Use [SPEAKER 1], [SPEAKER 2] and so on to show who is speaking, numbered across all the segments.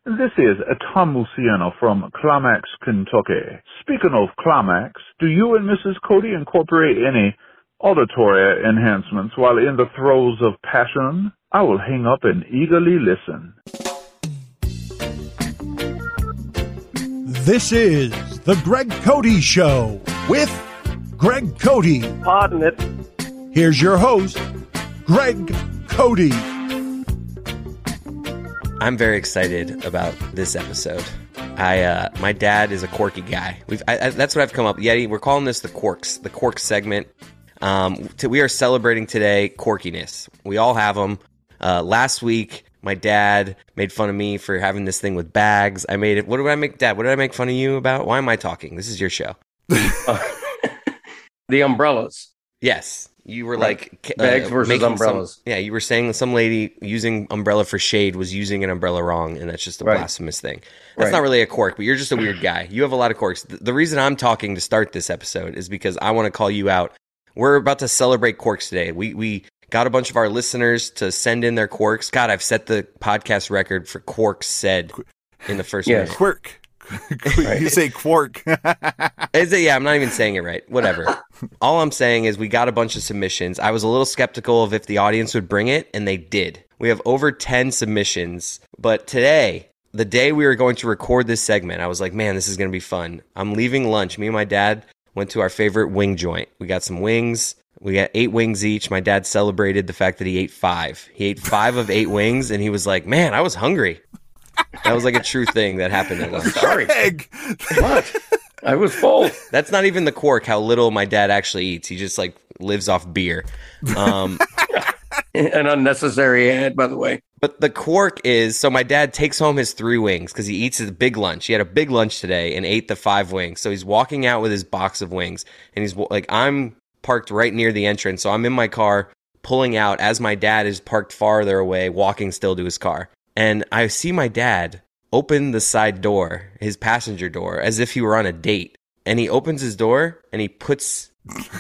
[SPEAKER 1] This is Tom Musiano from Climax, Kentucky. Speaking of Climax, do you and Mrs. Cody incorporate any auditory enhancements while in the throes of passion? I will hang up and eagerly listen.
[SPEAKER 2] This is The Greg Cody Show with Greg Cody.
[SPEAKER 3] Pardon it.
[SPEAKER 2] Here's your host, Greg Cody.
[SPEAKER 4] I'm very excited about this episode. My dad is a quirky guy. That's what I've come up with. Yeti, we're calling this the Quirks segment. We are celebrating today quirkiness. We all have them. Last week, my dad made fun of me for having this thing with bags. What did I make, Dad? What did I make fun of you about? Why am I talking? This is your show.
[SPEAKER 3] The umbrellas.
[SPEAKER 4] Yes. You were
[SPEAKER 3] right.
[SPEAKER 4] like...
[SPEAKER 3] bags versus umbrellas.
[SPEAKER 4] You were saying some lady using umbrella for shade was using an umbrella wrong, and that's just a blasphemous thing. That's not really a quirk, but you're just a weird guy. You have a lot of quirks. The reason I'm talking to start this episode is because I want to call you out. We're about to celebrate quirks today. We got a bunch of our listeners to send in their quirks. God, I've set the podcast record for quirks said in the first minute.
[SPEAKER 2] Quirk. You say quark.
[SPEAKER 4] I'm not even saying it right. Whatever. All I'm saying is we got a bunch of submissions. I was a little skeptical of if the audience would bring it, and they did. We have over 10 submissions. But today, the day we were going to record this segment, I was like, man, this is going to be fun. I'm leaving lunch. Me and my dad went to our favorite wing joint. We got some wings. We got 8 wings each. My dad celebrated the fact that he ate 5. He ate 5 of 8 wings, and he was like, man, I was hungry. That was like a true thing that happened at lunch.
[SPEAKER 3] Sorry. What? I was full.
[SPEAKER 4] That's not even the quirk, how little my dad actually eats. He just like lives off beer.
[SPEAKER 3] An unnecessary ad, by the way.
[SPEAKER 4] But the quirk is, so my dad takes home his 3 wings because he eats his big lunch. He had a big lunch today and ate the 5 wings. So he's walking out with his box of wings. And he's like, I'm parked right near the entrance. So I'm in my car pulling out as my dad is parked farther away, walking still to his car. And I see my dad open the side door, his passenger door, as if he were on a date. And he opens his door and he puts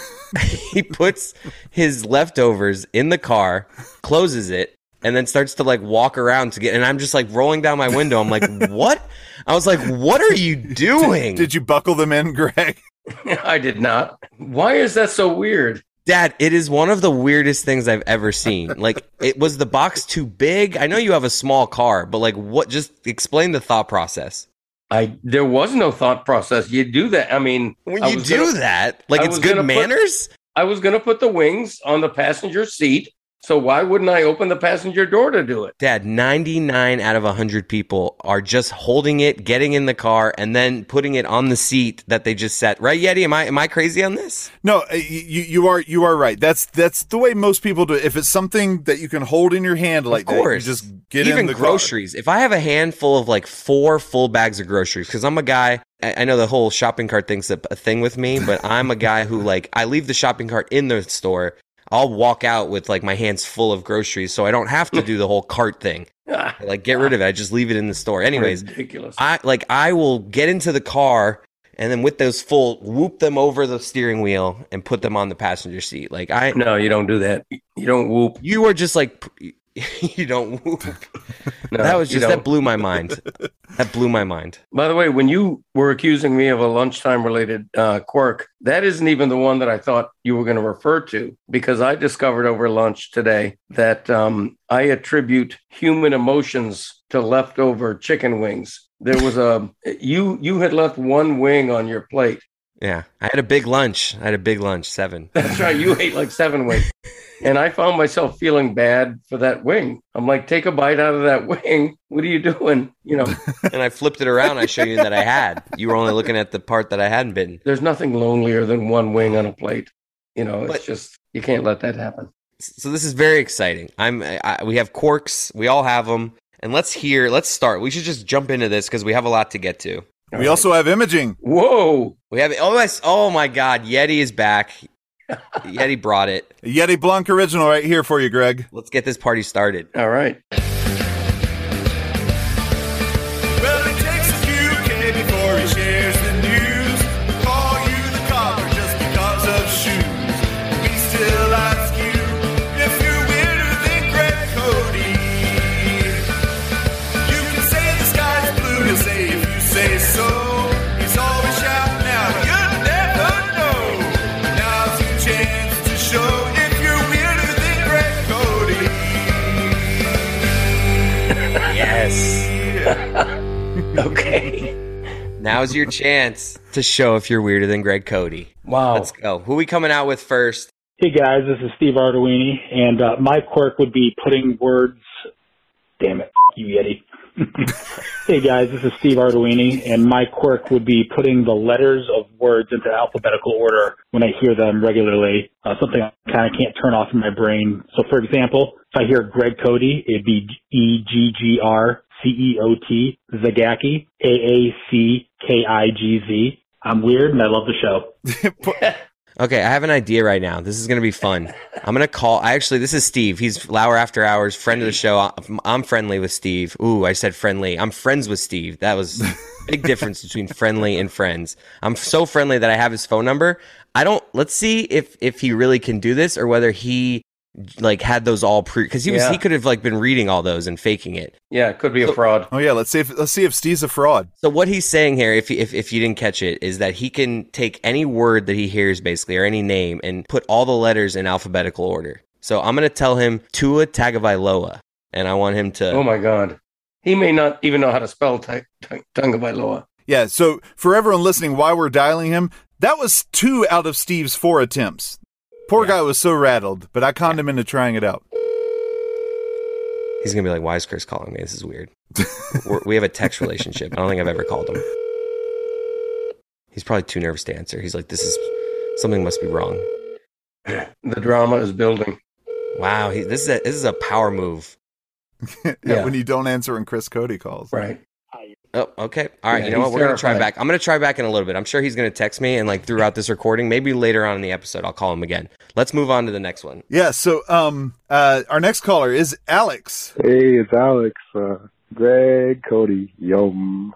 [SPEAKER 4] his leftovers in the car, closes it, and then starts to like walk around to get. And I'm just like rolling down my window. I'm like, what? I was like, what are you doing?
[SPEAKER 2] Did you buckle them in, Greg?
[SPEAKER 3] I did not. Why is that so weird?
[SPEAKER 4] Dad, it is one of the weirdest things I've ever seen. Like, was the box too big? I know you have a small car, but like, what? Just explain the thought process.
[SPEAKER 3] There was no thought process. You do that. I mean,
[SPEAKER 4] when you do that, like it's good manners.
[SPEAKER 3] I was going to put the wings on the passenger seat. So why wouldn't I open the passenger door to do it?
[SPEAKER 4] Dad, 99 out of 100 people are just holding it, getting in the car, and then putting it on the seat that they just sat. Right, Yeti? Am I crazy on this?
[SPEAKER 2] No, you are right. That's the way most people do it. If it's something that you can hold in your hand like that, you just get in the car. Even
[SPEAKER 4] groceries. If I have a handful of like 4 full bags of groceries, because I'm a guy, I know the whole shopping cart thing's a thing with me, but I'm a guy who like, I leave the shopping cart in the store. I'll walk out with like my hands full of groceries, so I don't have to do the whole cart thing. Like get rid of it. I just leave it in the store. Anyways,
[SPEAKER 3] ridiculous.
[SPEAKER 4] I will get into the car and then with those full, whoop them over the steering wheel and put them on the passenger seat.
[SPEAKER 3] No, you don't do that. You don't whoop.
[SPEAKER 4] You were just like, you don't whoop. No, that blew my mind. That blew my mind.
[SPEAKER 3] By the way, when you were accusing me of a lunchtime related quirk, that isn't even the one that I thought you were going to refer to, because I discovered over lunch today that I attribute human emotions to leftover chicken wings. There was you had left 1 wing on your plate.
[SPEAKER 4] Yeah, I had a big lunch. 7.
[SPEAKER 3] That's right. You ate like 7 wings. And I found myself feeling bad for that wing. I'm like, take a bite out of that wing. What are you doing? You know.
[SPEAKER 4] And I flipped it around. I showed you that I had. You were only looking at the part that I hadn't bitten.
[SPEAKER 3] There's nothing lonelier than 1 wing on a plate. You know, it's just, you can't let that happen.
[SPEAKER 4] So this is very exciting. We have quirks. We all have them. And let's start. We should just jump into this because we have a lot to get to.
[SPEAKER 2] We also have imaging.
[SPEAKER 3] Whoa.
[SPEAKER 4] We have oh my God, Yeti is back. Yeti brought it.
[SPEAKER 2] A Yeti Blanc original right here for you, Greg.
[SPEAKER 4] Let's get this party started.
[SPEAKER 3] All right.
[SPEAKER 2] Well, it takes a few K before he shares the news. Call you the copper just because of shoes. We still ask you if you're weirder than Greg Cody. You can say the sky's Yeah.
[SPEAKER 3] Okay.
[SPEAKER 4] Now's your chance to show if you're weirder than Greg Cody.
[SPEAKER 3] Wow.
[SPEAKER 4] Let's go. Who we coming out with first?
[SPEAKER 5] Hey guys, this is Steve Arduini, and my quirk would be putting words. Damn it, you Yeti. Hey guys, this is Steve Arduini, and my quirk would be putting the letters of words into alphabetical order when I hear them regularly. Something I kind of can't turn off in my brain. So, for example, if I hear Greg Cody, it'd be EGGRCEOT, Zagacki, AACKIGZ. I'm weird, and I love the show.
[SPEAKER 4] Okay, I have an idea right now. This is going to be fun. I'm going to call. This is Steve. He's Lauer After Hours, friend of the show. I'm friendly with Steve. Ooh, I said friendly. I'm friends with Steve. That was a big difference between friendly and friends. I'm so friendly that I have his phone number. Let's see if he really can do this or whether he had those all because he could have been reading all those and faking it.
[SPEAKER 3] Yeah, it could be a fraud.
[SPEAKER 6] Oh yeah, let's see if Steve's a fraud.
[SPEAKER 4] So what he's saying here, if you didn't catch it, is that he can take any word that he hears basically or any name and put all the letters in alphabetical order. So I'm going to tell him Tua Tagovailoa, and I want him to.
[SPEAKER 3] Oh my God, he may not even know how to spell Tagovailoa.
[SPEAKER 6] Yeah. So for everyone listening, while we're dialing him, that was 2 out of Steve's 4 attempts. Poor guy was so rattled, but I conned him into trying it out.
[SPEAKER 4] He's going to be like, why is Chris calling me? This is weird. We have a text relationship. I don't think I've ever called him. He's probably too nervous to answer. He's like, something must be wrong.
[SPEAKER 3] The drama is building.
[SPEAKER 4] Wow. This is a power move.
[SPEAKER 6] Yeah, when you don't answer when Chris Cody calls.
[SPEAKER 3] Right.
[SPEAKER 4] Oh, okay. All right. You know what? We're going to try back. I'm going to try back in a little bit. I'm sure he's going to text me and throughout this recording, maybe later on in the episode, I'll call him again. Let's move on to the next one.
[SPEAKER 6] Yeah. So, our next caller is Alex.
[SPEAKER 7] Hey, it's Alex. Greg, Cody, yum.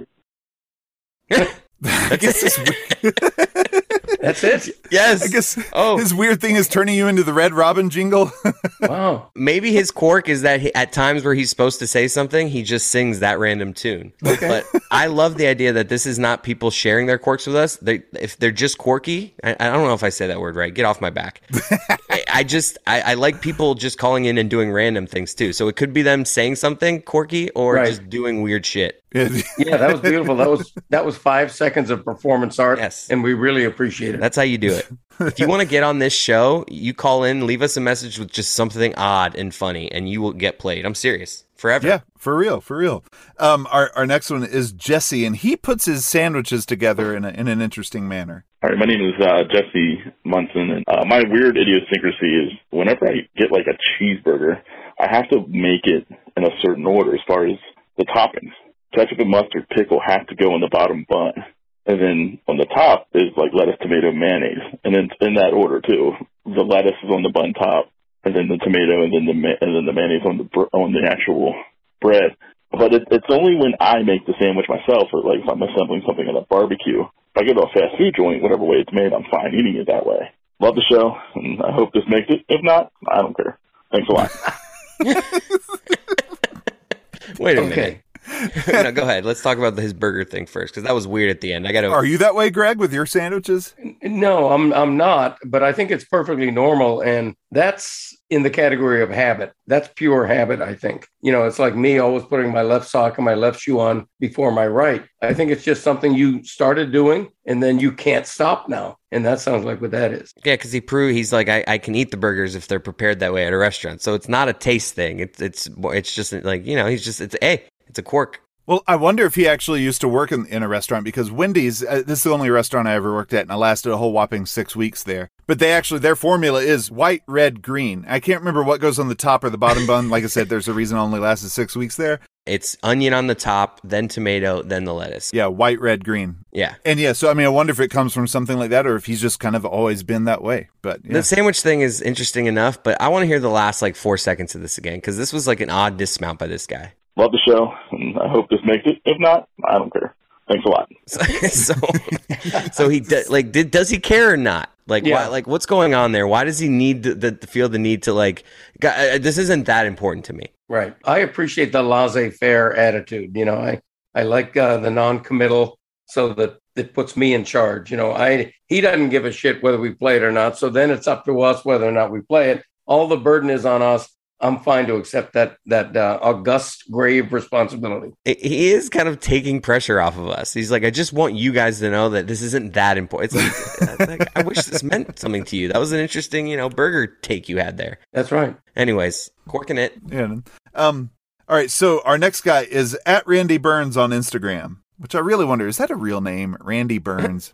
[SPEAKER 6] I guess it's weird.
[SPEAKER 3] That's it?
[SPEAKER 4] Yes.
[SPEAKER 6] I guess his weird thing is turning you into the Red Robin jingle.
[SPEAKER 3] Wow.
[SPEAKER 4] Maybe his quirk is that at times where he's supposed to say something, he just sings that random tune. Okay. But I love the idea that this is not people sharing their quirks with us. If they're just quirky, I don't know if I say that word right. Get off my back. I like people just calling in and doing random things too. So it could be them saying something quirky or just doing weird shit.
[SPEAKER 3] Yeah, that was beautiful. That was 5 seconds of performance art.
[SPEAKER 4] Yes.
[SPEAKER 3] And we really appreciate it.
[SPEAKER 4] That's how you do it. If you want to get on this show, you call in, leave us a message with just something odd and funny, and you will get played. I'm serious. Forever.
[SPEAKER 6] Yeah, for real. Our next one is Jesse, and he puts his sandwiches together in an interesting manner.
[SPEAKER 8] All right, my name is Jesse Munson, and my weird idiosyncrasy is whenever I get a cheeseburger, I have to make it in a certain order as far as the toppings. Ketchup and mustard, pickle have to go in the bottom bun. And then on the top is lettuce, tomato, mayonnaise. And then in that order too. The lettuce is on the bun top, and then the tomato, and then the mayonnaise on the actual bread. But it's only when I make the sandwich myself, or if I'm assembling something at a barbecue. If I go to a fast food joint, whatever way it's made, I'm fine eating it that way. Love the show, and I hope this makes it. If not, I don't care. Thanks a lot.
[SPEAKER 4] Wait a minute. No, go ahead. Let's talk about his burger thing first, because that was weird at the end.
[SPEAKER 6] Are you that way, Greg, with your sandwiches?
[SPEAKER 3] No, I'm not, but I think it's perfectly normal, and that's in the category of habit. That's pure habit, I think. It's like me always putting my left sock and my left shoe on before my right. I think it's just something you started doing, and then you can't stop now. And that sounds like what that is.
[SPEAKER 4] Yeah, because he's like, I can eat the burgers if they're prepared that way at a restaurant. So it's not a taste thing. It's just it's a quirk.
[SPEAKER 6] Well, I wonder if he actually used to work in a restaurant, because Wendy's, this is the only restaurant I ever worked at, and I lasted a whole whopping 6 weeks there. But their formula is white, red, green. I can't remember what goes on the top or the bottom bun. Like I said, there's a reason I only lasted 6 weeks there.
[SPEAKER 4] It's onion on the top, then tomato, then the lettuce.
[SPEAKER 6] Yeah, white, red, green.
[SPEAKER 4] Yeah.
[SPEAKER 6] And so I wonder if it comes from something like that, or if he's just kind of always been that way. But yeah.
[SPEAKER 4] The sandwich thing is interesting enough, but I want to hear the last 4 seconds of this again, because this was an odd dismount by this guy.
[SPEAKER 8] Love the show, and I hope this makes it. If not, I don't care. Thanks a lot.
[SPEAKER 4] So he does he care or not? Why, what's going on there? Why does he need to feel the need to this isn't that important to me?
[SPEAKER 3] Right. I appreciate the laissez-faire attitude. I like the non-committal, so that it puts me in charge. He doesn't give a shit whether we play it or not. So then it's up to us whether or not we play it. All the burden is on us. I'm fine to accept that august, grave responsibility.
[SPEAKER 4] He is kind of taking pressure off of us. He's like, I just want you guys to know that this isn't that important. It's like I wish this meant something to you. That was an interesting, burger take you had there.
[SPEAKER 3] That's right.
[SPEAKER 4] Anyways, corking it.
[SPEAKER 6] Yeah. All right. So our next guy is at Randy Burns on Instagram, which I really wonder, is that a real name? Randy Burns.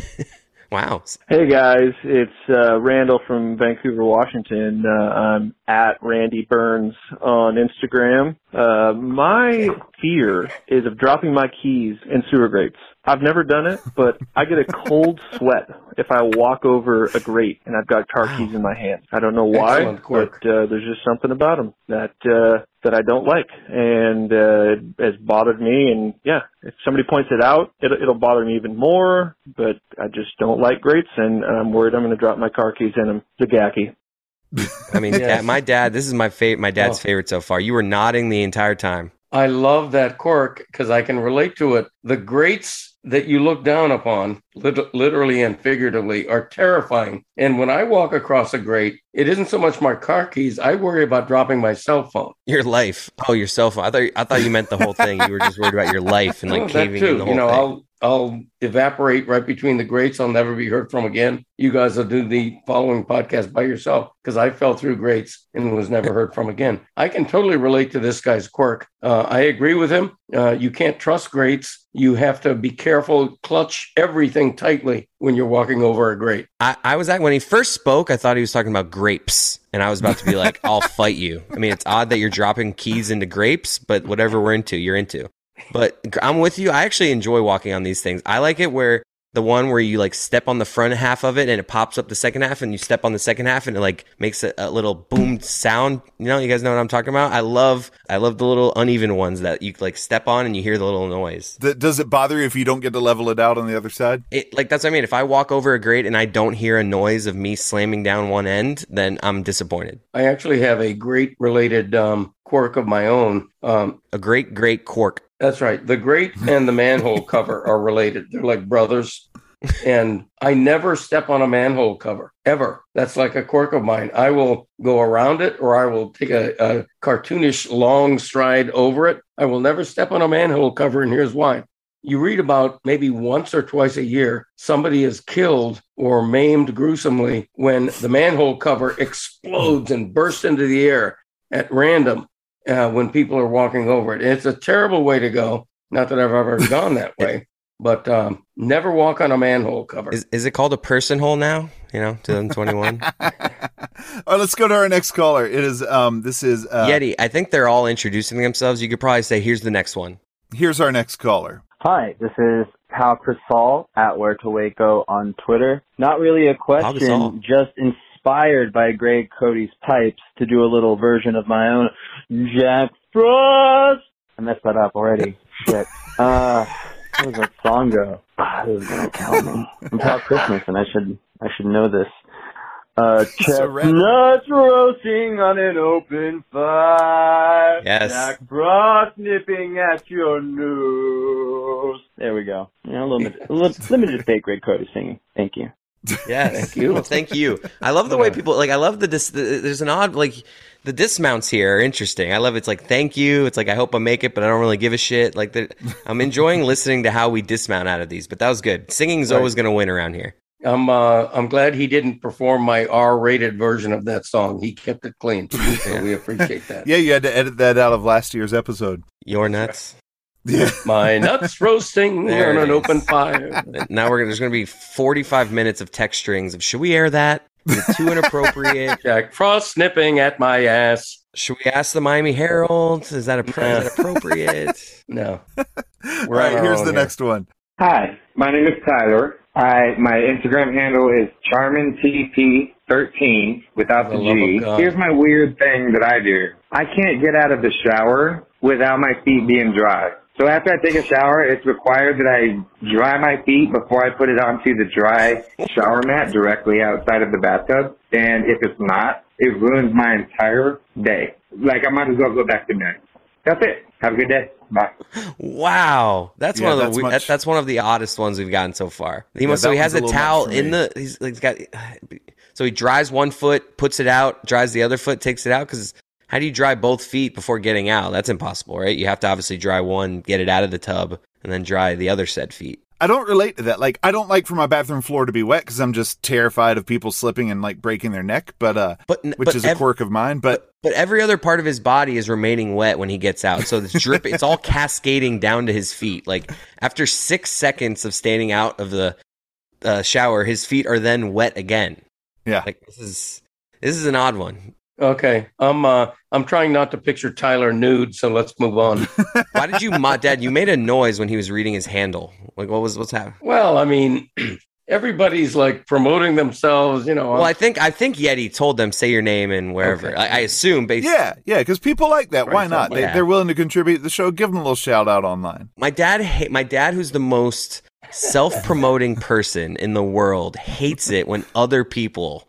[SPEAKER 4] Wow.
[SPEAKER 9] Hey guys, it's Randall from Vancouver, Washington. I'm at Randy Burns on Instagram. My fear is of dropping my keys in sewer grates. I've never done it, but I get a cold sweat if I walk over a grate and I've got car keys in my hand. I don't know why, but there's just something about them that I don't like, and it has bothered me. And yeah, if somebody points it out, it'll bother me even more. But I just don't like grates, and I'm worried I'm going to drop my car keys in them. Zagaki.
[SPEAKER 4] I mean, yes. My dad. This is my dad's favorite so far. You were nodding the entire time.
[SPEAKER 3] I love that quirk because I can relate to it. The grates that you look down upon, literally and figuratively, are terrifying. And when I walk across a grate, it isn't so much my car keys. I worry about dropping my cell phone.
[SPEAKER 4] Your life. Oh, your cell phone. I thought you meant the whole thing. You were just worried about your life and like caving in the whole thing.
[SPEAKER 3] I'll evaporate right between the grates. I'll never be heard from again. You guys will do the following podcast by yourself because I fell through grates and was never heard from again. I can totally relate to this guy's quirk. I agree with him. You can't trust grates. You have to be careful, clutch everything tightly when you're walking over a grate.
[SPEAKER 4] I was when he first spoke, I thought he was talking about grapes. And I was about to be like, I'll fight you. I mean, it's odd that you're dropping keys into grapes, but whatever we're into, you're into. But I'm with you. I actually enjoy walking on these things. I like it where the one where you like step on the front half of it and it pops up the second half, and you step on the second half and it like makes a little boom sound. You guys know what I'm talking about? I love the little uneven ones that you like step on and you hear the little noise.
[SPEAKER 6] Does it bother you if you don't get to level it out on the other side?
[SPEAKER 4] That's what I mean. If I walk over a grate and I don't hear a noise of me slamming down one end, then I'm disappointed.
[SPEAKER 3] I actually have a grate related quirk of my own.
[SPEAKER 4] A great quirk.
[SPEAKER 3] That's right. The grate and the manhole cover are related. They're like brothers. And I never step on a manhole cover, ever. That's like a quirk of mine. I will go around it, or I will take a cartoonish long stride over it. I will never step on a manhole cover, and here's why. You read about maybe once or twice a year, somebody is killed or maimed gruesomely when the manhole cover explodes and bursts into the air at random. When people are walking over it. It's a terrible way to go. Not that I've ever gone that way, but never walk on a manhole cover.
[SPEAKER 4] Is it called a person hole now? 2021.
[SPEAKER 6] All right, let's go to our next caller. It is this is
[SPEAKER 4] Yeti. I think they're all introducing themselves. You could probably say, here's the next one.
[SPEAKER 6] Here's our next caller.
[SPEAKER 10] Hi, this is Pal Crisal at Where to Waco on Twitter. Not really a question, just inspired by Greg Cody's pipes to do a little version of my own Jack Frost. I messed that up already. Shit. How does that song go? This is gonna kill me. I'm Pal Christmas, and I should know this. Chestnuts roasting on an open fire.
[SPEAKER 4] Yes.
[SPEAKER 10] Jack Frost nipping at your nose. There we go. Limited estate Greg Cody singing. Thank you.
[SPEAKER 4] Yeah, thank you. Well, thank you. I love the way people I love there's an odd the dismounts here are interesting. I love it's like thank you. It's like I hope I make it, but I don't really give a shit. I'm enjoying listening to how we dismount out of these. But that was good. Singing's always going to win around here.
[SPEAKER 3] I'm glad he didn't perform my R-rated version of that song. He kept it clean. So we appreciate that.
[SPEAKER 6] Yeah, you had to edit that out of last year's episode.
[SPEAKER 4] Your nuts.
[SPEAKER 6] Yeah.
[SPEAKER 3] My nuts roasting on an open fire.
[SPEAKER 4] Now there's going to be 45 minutes of text strings of should we air that? Is it too inappropriate?
[SPEAKER 3] Jack Frost snipping at my ass.
[SPEAKER 4] Should we ask the Miami Herald? Is that appropriate?
[SPEAKER 3] No.
[SPEAKER 6] All right, here's the next one.
[SPEAKER 11] Hi, my name is Tyler. My Instagram handle is CharminTP13 without the G. Here's my weird thing that I do. I can't get out of the shower without my feet being dry. So after I take a shower, it's required that I dry my feet before I put it onto the dry shower mat directly outside of the bathtub. And if it's not, it ruins my entire day. I might as well go back to bed. That's it. Have a good day. Bye.
[SPEAKER 4] Wow, that's one of the that's one of the oddest ones we've gotten so far. He has a towel in the. He's got. So he dries one foot, puts it out, dries the other foot, takes it out because How do you dry both feet before getting out? That's impossible, right? You have to obviously dry one, get it out of the tub, and then dry the other said feet.
[SPEAKER 6] I don't relate to that. Like, I don't like for my bathroom floor to be wet because I'm just terrified of people slipping and like breaking their neck. Which is a quirk of mine. But
[SPEAKER 4] every other part of his body is remaining wet when he gets out. So it's dripping. It's all cascading down to his feet. Like after 6 seconds of standing out of the shower, his feet are then wet again.
[SPEAKER 6] Yeah.
[SPEAKER 4] Like this is an odd one.
[SPEAKER 3] Okay, I'm trying not to picture Tyler nude, so let's move on.
[SPEAKER 4] Why did you, Dad? You made a noise when he was reading his handle. Like, what's happening?
[SPEAKER 3] Well, I mean, everybody's like promoting themselves, you know.
[SPEAKER 4] Well, I think Yeti told them say your name and wherever. Okay. I assume.
[SPEAKER 6] Yeah, because people like that. Why not? They're willing to contribute to the show. Give them a little shout out online.
[SPEAKER 4] My dad, who's the most self-promoting person in the world, hates it when other people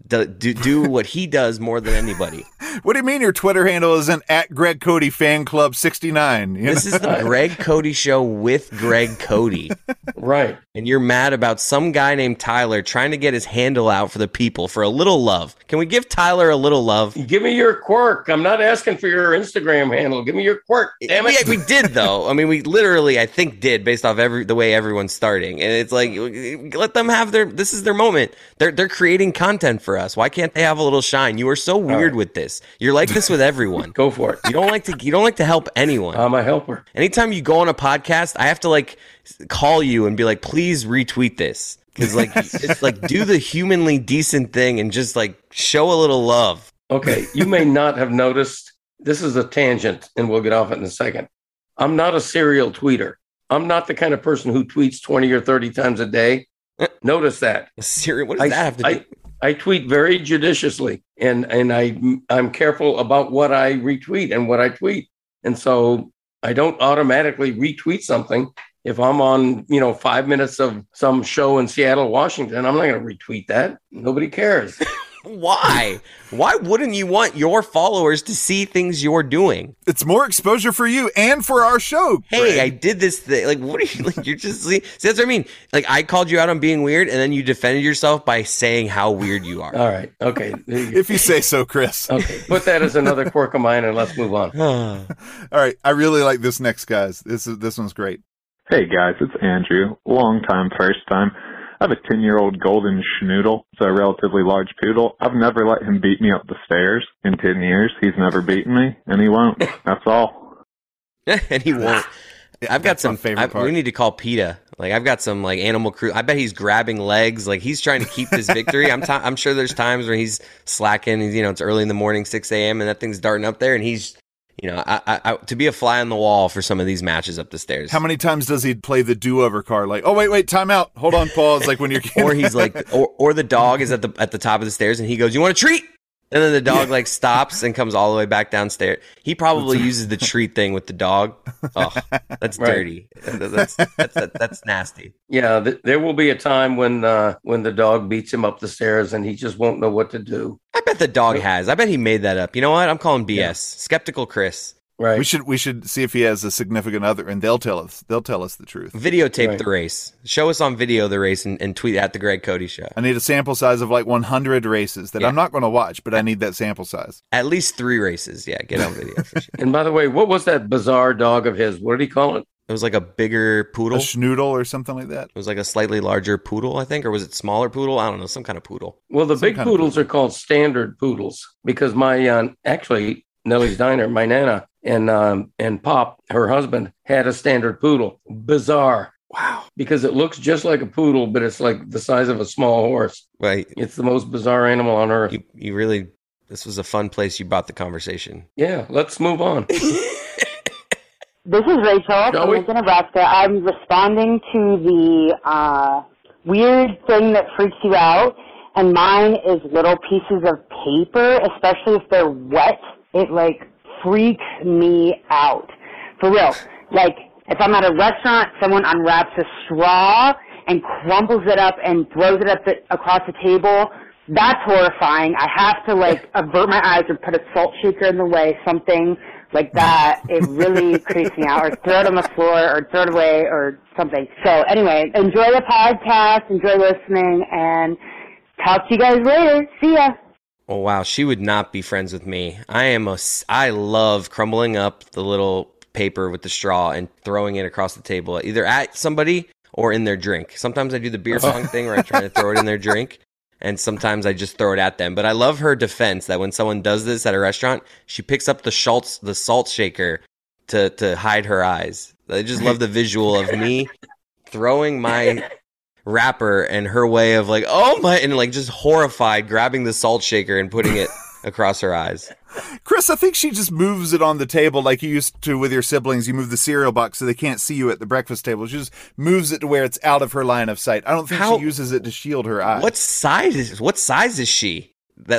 [SPEAKER 4] do what he does more than anybody.
[SPEAKER 6] What do you mean your Twitter handle isn't at Greg Cody Fan Club 69?
[SPEAKER 4] This is the Greg Cody Show with Greg Cody.
[SPEAKER 3] Right.
[SPEAKER 4] And you're mad about some guy named Tyler trying to get his handle out for the people for a little love. Can we give Tyler a little love?
[SPEAKER 3] Give me your quirk. I'm not asking for your Instagram handle. Give me your quirk. Damn it.
[SPEAKER 4] Yeah, we did, though. I mean, we literally, I think, did based off the way everyone's starting. And it's like, let them have this is their moment. They're creating content for us. Why can't they have a little shine? You are so weird with this. You're like this with everyone.
[SPEAKER 3] Go for it.
[SPEAKER 4] You don't like to help anyone.
[SPEAKER 3] I'm a helper.
[SPEAKER 4] Anytime you go on a podcast, I have to like call you and be like, please retweet this. Because like, it's like do the humanly decent thing and just like show a little love.
[SPEAKER 3] Okay, you may not have noticed. This is a tangent, and we'll get off it in a second. I'm not a serial tweeter. I'm not the kind of person who tweets 20 or 30 times a day. Notice that.
[SPEAKER 4] What does that have to do?
[SPEAKER 3] I tweet very judiciously, and I'm careful about what I retweet and what I tweet. And so I don't automatically retweet something. If I'm on, 5 minutes of some show in Seattle, Washington, I'm not going to retweet that. Nobody cares.
[SPEAKER 4] Why? Why wouldn't you want your followers to see things you're doing?
[SPEAKER 6] It's more exposure for you and for our show.
[SPEAKER 4] Hey, Greg. I did this thing. Like, what are you, like, you're just, see, that's what I mean. Like, I called you out on being weird, and then you defended yourself by saying how weird you are.
[SPEAKER 3] All right. Okay.
[SPEAKER 6] If you say so, Chris.
[SPEAKER 3] Okay. Put that as another quirk of mine, and let's move on.
[SPEAKER 6] All right. I really like this next, guys. This one's great.
[SPEAKER 7] Hey, guys. It's Andrew. Long time, first time. I have a 10-year-old golden schnoodle. It's a relatively large poodle. I've never let him beat me up the stairs in 10 years. He's never beaten me, and he won't. That's all.
[SPEAKER 4] And he won't. I've got some
[SPEAKER 6] favorite part.
[SPEAKER 4] We need to call PETA. Like, I've got some like Animal Crew. I bet he's grabbing legs. Like, he's trying to keep this victory. I'm sure there's times where he's slacking. It's early in the morning, 6 a.m., and that thing's darting up there, and he's. To be a fly on the wall for some of these matches up the stairs.
[SPEAKER 6] How many times does he play the do-over card? Like, oh, wait, time out. Hold on, pause. Like when you're...
[SPEAKER 4] Or he's like, or the dog is at the top of the stairs and he goes, you want a treat? And then the dog like stops and comes all the way back downstairs. He probably uses the treat thing with the dog. Oh, that's dirty. That's nasty.
[SPEAKER 3] Yeah, there will be a time when the dog beats him up the stairs and he just won't know what to do.
[SPEAKER 4] I bet the dog has. I bet he made that up. You know what? I'm calling BS. Yeah. Skeptical Chris.
[SPEAKER 3] Right.
[SPEAKER 6] We should see if he has a significant other, and they'll tell us the truth.
[SPEAKER 4] Videotape the race. Show us on video the race and tweet at the Greg Cody Show.
[SPEAKER 6] I need a sample size of like 100 races that I'm not going to watch, but I need that sample size.
[SPEAKER 4] At least 3 races. Yeah, get on video for sure.
[SPEAKER 3] And by the way, what was that bizarre dog of his? What did he call it?
[SPEAKER 4] It was like a bigger poodle.
[SPEAKER 6] A schnoodle or something like that.
[SPEAKER 4] It was like a slightly larger poodle, I think, or was it smaller poodle? I don't know, some kind of poodle.
[SPEAKER 3] Well, the big poodles are called standard poodles because my actually Nellie's Diner, my Nana and Pop, her husband, had a standard poodle. Bizarre.
[SPEAKER 4] Wow.
[SPEAKER 3] Because it looks just like a poodle, but it's like the size of a small horse.
[SPEAKER 4] Right.
[SPEAKER 3] It's the most bizarre animal on earth.
[SPEAKER 4] You really, this was a fun place you brought the conversation.
[SPEAKER 3] Yeah, let's move on.
[SPEAKER 12] This is Rachel from Lincoln, Nebraska. I'm responding to the weird thing that freaks you out, and mine is little pieces of paper, especially if they're wet. It, freaks me out. For real. If I'm at a restaurant, someone unwraps a straw and crumples it up and throws it up across the table. That's horrifying. I have to, avert my eyes or put a salt shaker in the way, something like that. It really creeps me out. Or throw it on the floor or throw it away or something. So, anyway, enjoy the podcast, enjoy listening, and talk to you guys later. See ya.
[SPEAKER 4] Oh, wow. She would not be friends with me. I love crumbling up the little paper with the straw and throwing it across the table, either at somebody or in their drink. Sometimes I do the beer pong thing where I try to throw it in their drink, and sometimes I just throw it at them. But I love her defense that when someone does this at a restaurant, she picks up the salt shaker to hide her eyes. I just love the visual of me throwing my wrapper and her way of like, oh my, and like just horrified grabbing the salt shaker and putting it across her eyes.
[SPEAKER 6] Chris, I think she just moves it on the table like you used to with your siblings. You move the cereal box so they can't see you at the breakfast table. She just moves it to where it's out of her line of sight. I don't think she uses it to shield her eyes.
[SPEAKER 4] What size is she?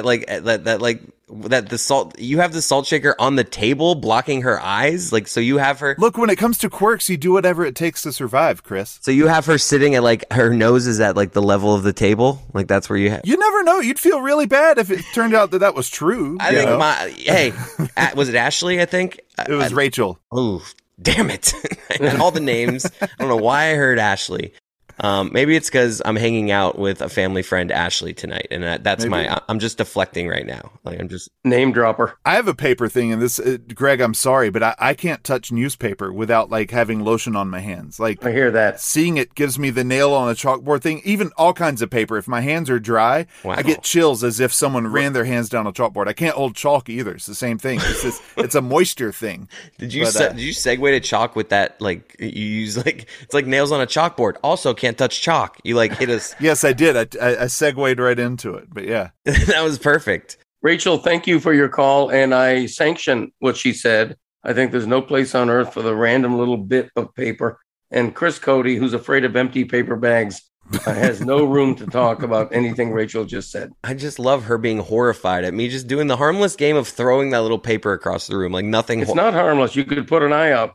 [SPEAKER 4] That the salt, you have the salt shaker on the table blocking her eyes, like, so you have her.
[SPEAKER 6] Look, when it comes to quirks, you do whatever it takes to survive, Chris.
[SPEAKER 4] So you have her sitting at like her nose is at like the level of the table, like that's where you have.
[SPEAKER 6] You never know. You'd feel really bad if it turned out that was true.
[SPEAKER 4] I think was it Ashley? I think
[SPEAKER 6] it was Rachel.
[SPEAKER 4] Oh, damn it! All the names. I don't know why I heard Ashley. Maybe it's because I'm hanging out with a family friend, Ashley, tonight, and that's I'm just deflecting right now. Like I'm just
[SPEAKER 3] name dropper.
[SPEAKER 6] I have a paper thing, and this, Greg, I'm sorry, but I can't touch newspaper without like having lotion on my hands. Like
[SPEAKER 3] I hear that.
[SPEAKER 6] Seeing it gives me the nail on a chalkboard thing. Even all kinds of paper. If my hands are dry, I get chills as if someone ran their hands down a chalkboard. I can't hold chalk either. It's the same thing. It's a moisture thing.
[SPEAKER 4] Did you segue to chalk with that? Like you use like it's like nails on a chalkboard. Also, can't touch chalk. You like hit us.
[SPEAKER 6] Yes, I did. I segued right into it, but yeah.
[SPEAKER 4] That was perfect.
[SPEAKER 3] Rachel, thank you for your call, and I sanction what she said. I think there's no place on earth for the random little bit of paper. And Chris Cody, who's afraid of empty paper bags, has no room to talk about anything Rachel just said.
[SPEAKER 4] I just love her being horrified at me just doing the harmless game of throwing that little paper across the room. Like nothing.
[SPEAKER 3] It's not harmless. You could put an eye out.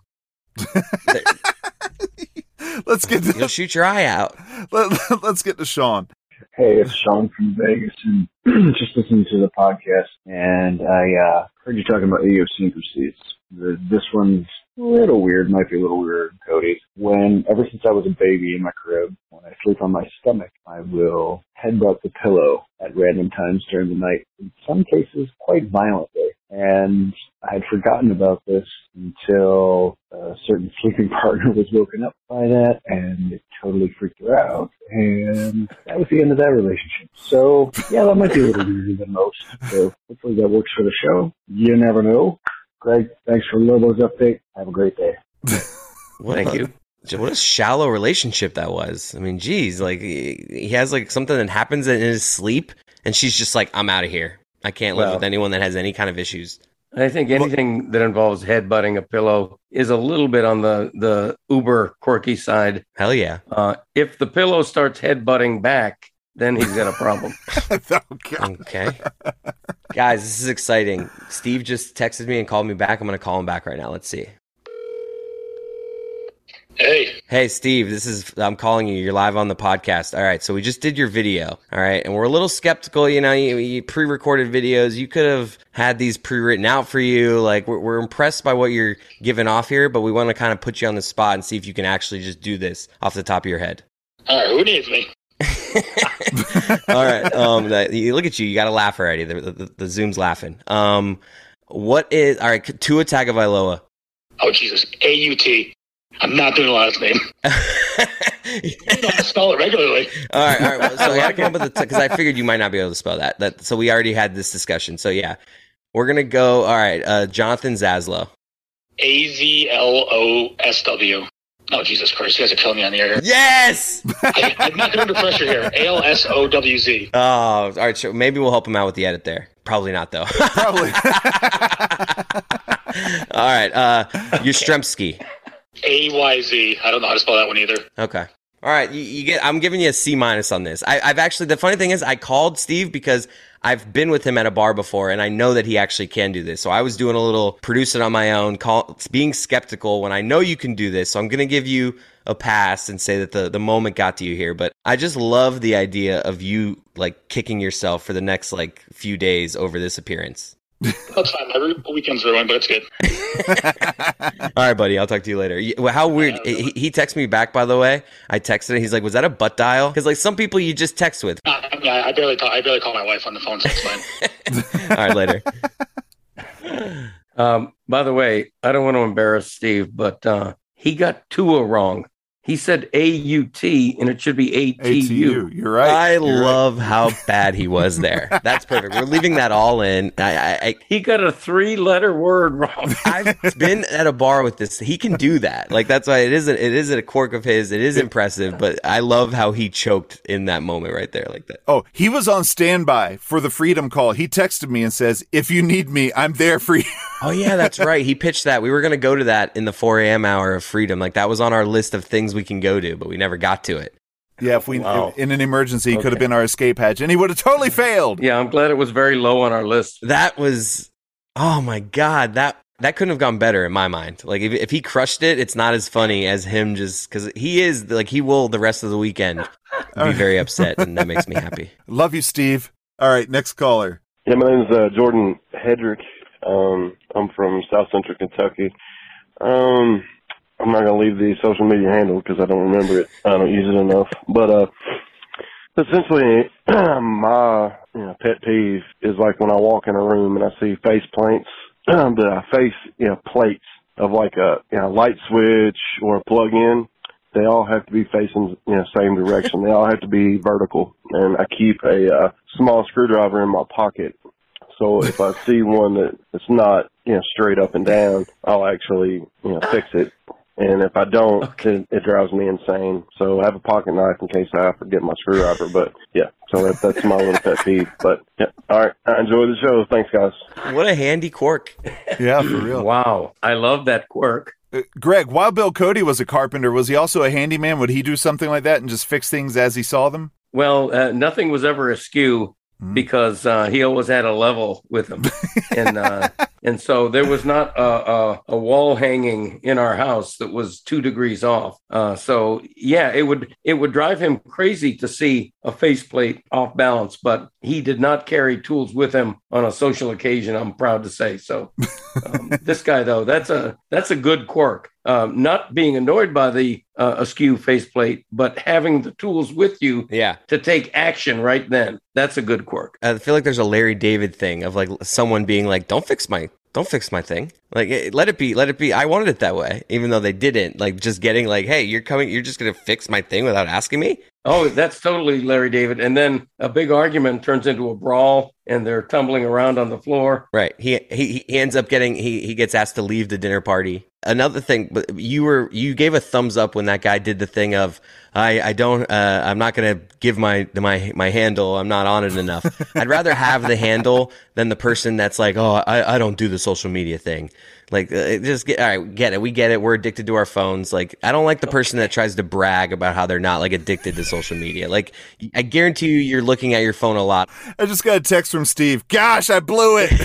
[SPEAKER 6] Let's get to...
[SPEAKER 4] You'll shoot your eye out.
[SPEAKER 6] Let's get to Sean.
[SPEAKER 13] Hey, it's Sean from Vegas, and just listening to the podcast, and I heard you talking about idiosyncrasies. This one's a little weird, might be a little weird, Cody. Ever since I was a baby in my crib, when I sleep on my stomach, I will headbutt the pillow at random times during the night, in some cases quite violently. And I had forgotten about this until a certain sleeping partner was woken up by that, and it totally freaked her out. And that was the end of that relationship. So, yeah, that might be a little weirder than most. So hopefully that works for the show. You never know. Greg, thanks for Lobo's update. Have a great day.
[SPEAKER 3] Thank you.
[SPEAKER 4] What a shallow relationship that was. I mean, geez, like he has like something that happens in his sleep, and she's just like, I'm out of here. I can't live with anyone that has any kind of issues.
[SPEAKER 3] I think anything that involves headbutting a pillow is a little bit on the uber quirky side.
[SPEAKER 4] Hell yeah.
[SPEAKER 3] If the pillow starts headbutting back, then he's got a problem.
[SPEAKER 4] Okay. Guys, this is exciting. Steve just texted me and called me back. I'm going to call him back right now. Let's see. Hey, Steve, I'm calling you. You're live on the podcast. All right, so we just did your video. All right, and we're a little skeptical. You know, you pre-recorded videos. You could have had these pre-written out for you. Like, we're impressed by what you're giving off here, but we want to kind of put you on the spot and see if you can actually just do this off the top of your head.
[SPEAKER 14] All right, who needs me?
[SPEAKER 4] All right, look at you. You got to laugh already. The Zoom's laughing. What is, all right, Tua Tagovailoa.
[SPEAKER 14] Oh, Jesus, A-U-T. I'm not doing the last name. You know how to spell it regularly.
[SPEAKER 4] All right. Well, so I got to come up with because I figured you might not be able to spell that. So we already had this discussion. So yeah, we're gonna go. All right, Jonathan Zaslow.
[SPEAKER 14] A-Z-L-O-S-W. Oh, Jesus Christ, you guys are killing me on the air.
[SPEAKER 4] Yes!
[SPEAKER 14] I'm not under pressure here. A-L-S-O-W-Z.
[SPEAKER 4] Oh, all right. So maybe we'll help him out with the edit there. Probably not though.
[SPEAKER 6] Probably.
[SPEAKER 4] All right, Yastrzemski.
[SPEAKER 14] A-Y-Z. I don't know how to spell that one either.
[SPEAKER 4] Okay. All right. You get. I'm giving you a C- on this. I've actually. The funny thing is, I called Steve because I've been with him at a bar before, and I know that he actually can do this. So I was doing a little producing on my own, being skeptical when I know you can do this. So I'm going to give you a pass and say that the moment got to you here. But I just love the idea of you like kicking yourself for the next like few days over this appearance.
[SPEAKER 14] That's fine. My weekend's ruined, but it's good.
[SPEAKER 4] All right, buddy. I'll talk to you later. Well, how weird. He texted me back, by the way. I texted him. He's like, was that a butt dial? Because, like, some people you just text with.
[SPEAKER 14] Yeah, I barely call my wife on the phone, so it's fine.
[SPEAKER 4] All right, later.
[SPEAKER 3] By the way, I don't want to embarrass Steve, but he got Tua wrong. He said A-U-T, and it should be A-T-U.
[SPEAKER 6] You're right.
[SPEAKER 4] I love how bad he was there. That's perfect. We're leaving that all in.
[SPEAKER 3] He got a 3-letter word wrong.
[SPEAKER 4] I've been at a bar with this. He can do that. Like, that's why it is a quirk of his. It is impressive, but I love how he choked in that moment right there like that.
[SPEAKER 6] Oh, he was on standby for the Freedom Call. He texted me and says, if you need me, I'm there for you.
[SPEAKER 4] Oh, yeah, that's right. He pitched that. We were going to go to that in the 4 a.m. hour of Freedom. Like, that was on our list of things we can go to, but we never got to it.
[SPEAKER 6] Yeah, if in an emergency, he could have been our escape hatch, and he would have totally failed.
[SPEAKER 3] Yeah, I'm glad it was very low on our list.
[SPEAKER 4] That was, oh my God, that couldn't have gone better in my mind. Like, if he crushed it, it's not as funny as him just, because he is, like, he will the rest of the weekend be very upset, and that makes me happy.
[SPEAKER 6] Love you, Steve. All right, next caller.
[SPEAKER 15] Yeah, my name is Jordan Hedrick. I'm from South Central Kentucky. I'm not going to leave the social media handle because I don't remember it. I don't use it enough. But essentially, my pet peeve is like when I walk in a room and I see face plates, plates of like a light switch or a plug-in. They all have to be facing same direction. They all have to be vertical. And I keep a small screwdriver in my pocket. So if I see one that's not, straight up and down, I'll actually, fix it. And if I don't, it drives me insane. So I have a pocket knife in case I forget my screwdriver. But yeah, so that's my little pet peeve. But yeah, all right. I enjoy the show. Thanks, guys.
[SPEAKER 4] What a handy quirk.
[SPEAKER 6] Yeah, for real.
[SPEAKER 3] Wow. I love that quirk.
[SPEAKER 6] Greg, while Bill Cody was a carpenter, was he also a handyman? Would he do something like that and just fix things as he saw them?
[SPEAKER 3] Well, nothing was ever askew. Because he always had a level with him, and so there was not a wall hanging in our house that was 2 degrees off. So yeah, it would drive him crazy to see a faceplate off balance, but he did not carry tools with him on a social occasion. I'm proud to say so. This guy though, that's a good quirk. Not being annoyed by the askew faceplate, but having the tools with you to take action right then. That's a good quirk.
[SPEAKER 4] I feel like there's a Larry David thing of like someone being like, don't fix my thing. Like, let it be. I wanted it that way, even though they didn't. Like, just getting like, hey, you're just going to fix my thing without asking me?
[SPEAKER 3] Oh, that's totally Larry David. And then a big argument turns into a brawl and they're tumbling around on the floor.
[SPEAKER 4] Right. He ends up getting, he gets asked to leave the dinner party. Another thing, but you gave a thumbs up when that guy did the thing of, I'm not going to give my handle. I'm not on it enough. I'd rather have the handle than the person that's like, oh, I don't do the social media thing. Like, all right, get it. We get it. We're addicted to our phones. Like, I don't like the person that tries to brag about how they're not like addicted to social media. Like, I guarantee you're looking at your phone a lot.
[SPEAKER 6] I just got a text from Steve. Gosh, I blew it.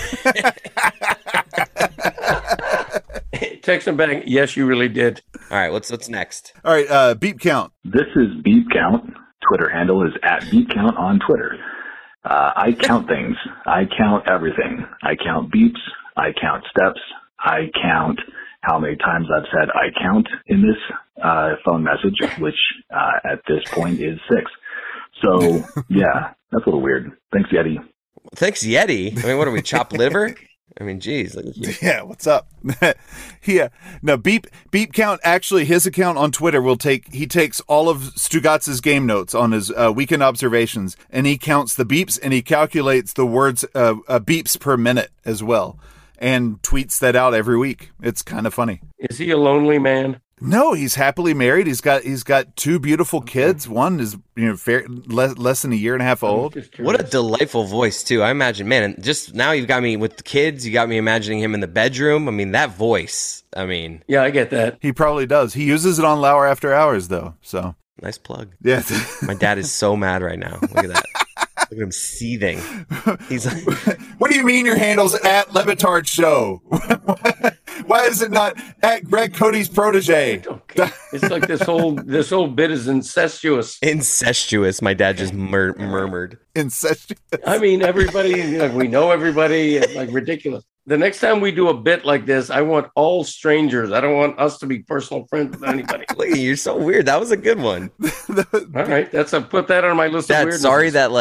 [SPEAKER 3] Text him back. Yes, you really did.
[SPEAKER 4] All right, what's next?
[SPEAKER 6] All right, beep count.
[SPEAKER 16] This is beep count. Twitter handle is @beepcount on Twitter. I count things. I count everything. I count beeps. I count steps. I count how many times I've said I count in this phone message, which at this point is 6. So, yeah, that's a little weird. Thanks, Yeti.
[SPEAKER 4] Thanks, Yeti? I mean, what are we, chopped liver? I mean, geez.
[SPEAKER 6] Yeah, what's up? Yeah. No, beep count, actually, his account on Twitter he takes all of Stugatz's game notes on his weekend observations, and he counts the beeps, and he calculates the words beeps per minute as well, and tweets that out every week. It's kind of funny.
[SPEAKER 3] Is he a lonely man?
[SPEAKER 6] No, he's happily married. He's got 2 beautiful kids. One is less than a year and a half old.
[SPEAKER 4] What a delightful voice too. I imagine, man. And just now you've got me with the kids. You got me imagining him in the bedroom. I mean, that voice. I mean,
[SPEAKER 3] yeah, I get that.
[SPEAKER 6] He probably does. He uses it on Lauer After Hours though. So
[SPEAKER 4] nice plug.
[SPEAKER 6] Yeah.
[SPEAKER 4] My dad is so mad right now. Look at that. Look at him seething. He's like,
[SPEAKER 6] what do you mean your handle's at Levitard Show? Why is it not at Greg Cody's protege?
[SPEAKER 3] It's like this whole bit is incestuous.
[SPEAKER 4] Incestuous. My dad just murmured.
[SPEAKER 6] Incestuous.
[SPEAKER 3] I mean, everybody, we know everybody. It's like ridiculous. The next time we do a bit like this, I want all strangers. I don't want us to be personal friends with anybody.
[SPEAKER 4] Look, you're so weird. That was a good one.
[SPEAKER 3] All right, put that on my list.
[SPEAKER 4] Dad,
[SPEAKER 3] of weirdnesses.
[SPEAKER 4] sorry that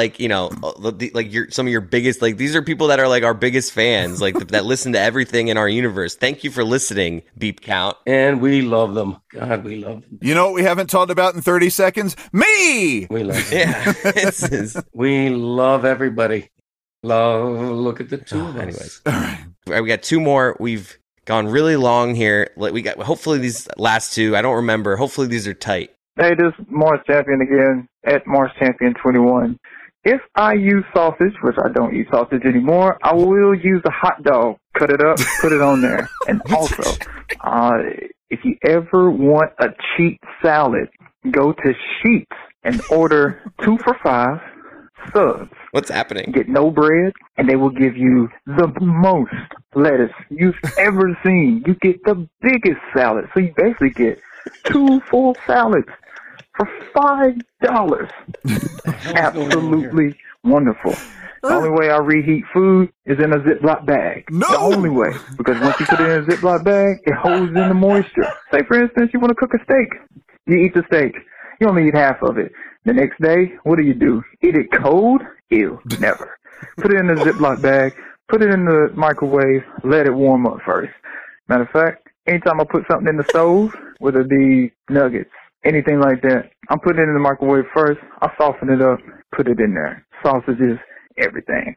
[SPEAKER 4] some of your biggest these are people that are like our biggest fans, that listen to everything in our universe. Thank you for listening, Beep Count,
[SPEAKER 3] and we love them. God, we love them.
[SPEAKER 6] You know what we haven't talked about in 30 seconds? Me.
[SPEAKER 3] We love them.
[SPEAKER 4] Yeah,
[SPEAKER 3] we love everybody. Look at the two of us.
[SPEAKER 4] Anyways, all right, we got two more. We've gone really long here. We got hopefully these last two. I don't remember. Hopefully these are tight.
[SPEAKER 17] Hey, this is Morris Champion again at Morris Champion 21. If I use sausage, which I don't eat sausage anymore, I will use a hot dog. Cut it up, put it on there. And also, if you ever want a cheap salad, go to Sheetz and order 2 for $5 subs.
[SPEAKER 4] What's happening?
[SPEAKER 17] Get no bread, and they will give you the most lettuce you've ever seen. You get the biggest salad. So you basically get 2 full salads for $5. Absolutely wonderful. The only way I reheat food is in a Ziploc bag.
[SPEAKER 6] No!
[SPEAKER 17] The only way. Because once you put it in a Ziploc bag, it holds in the moisture. Say, for instance, you want to cook a steak. You eat the steak. You only eat half of it. The next day, what do? Eat it cold? Ew, never. Put it in a Ziploc bag, put it in the microwave, let it warm up first. Matter of fact, anytime I put something in the stove, whether it be nuggets, anything like that, I'm putting it in the microwave first, I soften it up, put it in there. Sausages, everything.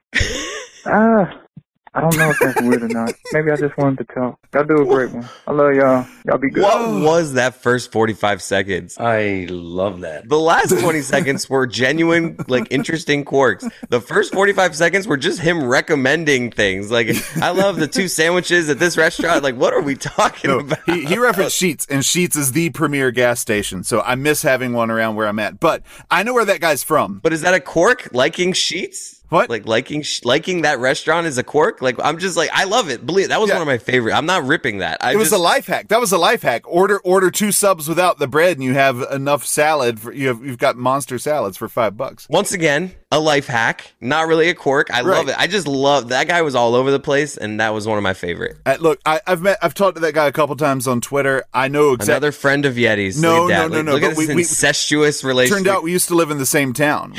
[SPEAKER 17] I don't know if that's weird or not. Maybe I just wanted to talk. Y'all do a great one. I love y'all. Y'all be good.
[SPEAKER 4] What was that first 45 seconds?
[SPEAKER 3] I love that.
[SPEAKER 4] The last 20 seconds were genuine, interesting quirks. The first 45 seconds were just him recommending things. I love the 2 sandwiches at this restaurant. What are we talking about?
[SPEAKER 6] He referenced Sheetz, and Sheetz is the premier gas station, so I miss having one around where I'm at. But I know where that guy's from.
[SPEAKER 4] But is that a quirk? Liking Sheetz?
[SPEAKER 6] What?
[SPEAKER 4] Liking that restaurant is a quirk? I'm just I love it. Believe that was one of my favorite. I'm not ripping that.
[SPEAKER 6] It was a life hack. That was a life hack. Order 2 subs without the bread, and you have enough salad. You've got monster salads for $5.
[SPEAKER 4] Once again, a life hack. Not really a quirk. I love it. I just love that guy. Was all over the place, and that was one of my favorite.
[SPEAKER 6] Look, I've talked to that guy a couple times on Twitter. I know exactly.
[SPEAKER 4] Another friend of Yeti's.
[SPEAKER 6] No.
[SPEAKER 4] Look at this incestuous relationship.
[SPEAKER 6] Turned out we used to live in the same town.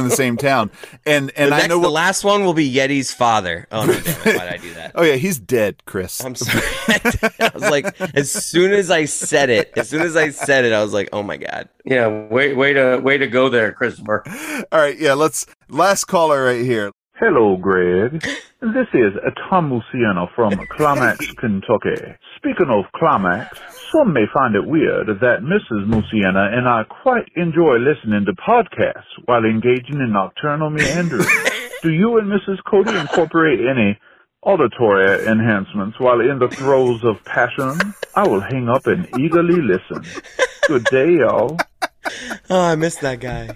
[SPEAKER 6] And I know
[SPEAKER 4] the last one will be Yeti's father. Oh no, damn it. Why'd I do that?
[SPEAKER 6] Oh yeah, he's dead, Chris.
[SPEAKER 4] I'm sorry. I was as soon as I said it, I was like, oh my God.
[SPEAKER 3] Yeah, way to go there, Christopher.
[SPEAKER 6] All right, yeah, last caller right here.
[SPEAKER 1] Hello, Greg. This is Tom Musiano from Climax, Kentucky. Speaking of Climax, some may find it weird that Mrs. Musiana and I quite enjoy listening to podcasts while engaging in nocturnal meandering. Do you and Mrs. Cody incorporate any auditory enhancements while in the throes of passion? I will hang up and eagerly listen. Good day, y'all.
[SPEAKER 4] Oh, I missed that guy.